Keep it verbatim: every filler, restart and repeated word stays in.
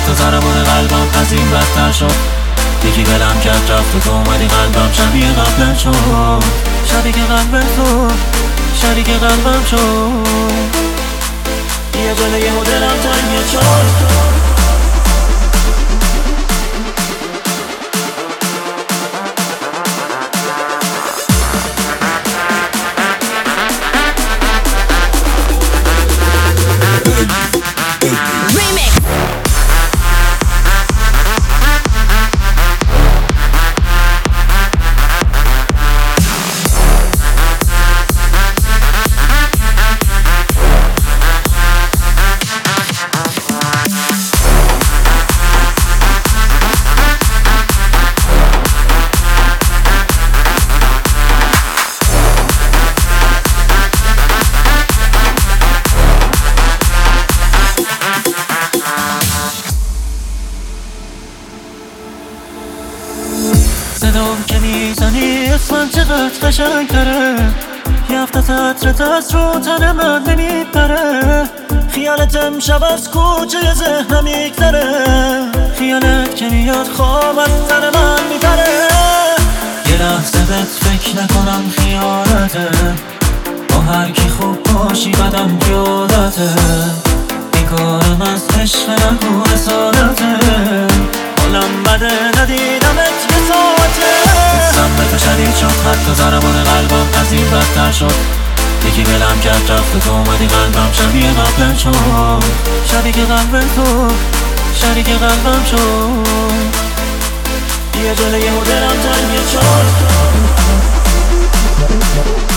حتی ضربان قلبم از این بدتر شد. یکی بلم کرد رفت و تو اومدی قلبم شبیه قبلن شد. شبیه که قلبم تو شریک قلبم شد. یه جلوی مدلم تنگه شد. صدام که میزنی اسمم چقدر قشنگ تره. یه هفته تطرت از رو تن من نمیپره. خیالت امشب از کوچه ذهنم میگذره. خیالت که میاد خواب از سر من میپره. یه لحظه بهت فکر نکنم خیالته. با هر کی خوب باشی بدم بیادته. بیکارم از عشق نگو رسالته. حالم بده ندیدمت یه ساعته. حسم به تو شدید شد. حتی ضربان قلبم از این بدتر شد. یکی بلم کرد رفت و تو اومدی قلبم شبیه قبلن شد. شبیه که قلبم تو شریک قلبم شد. یه جلوی مدلم تنگه شد.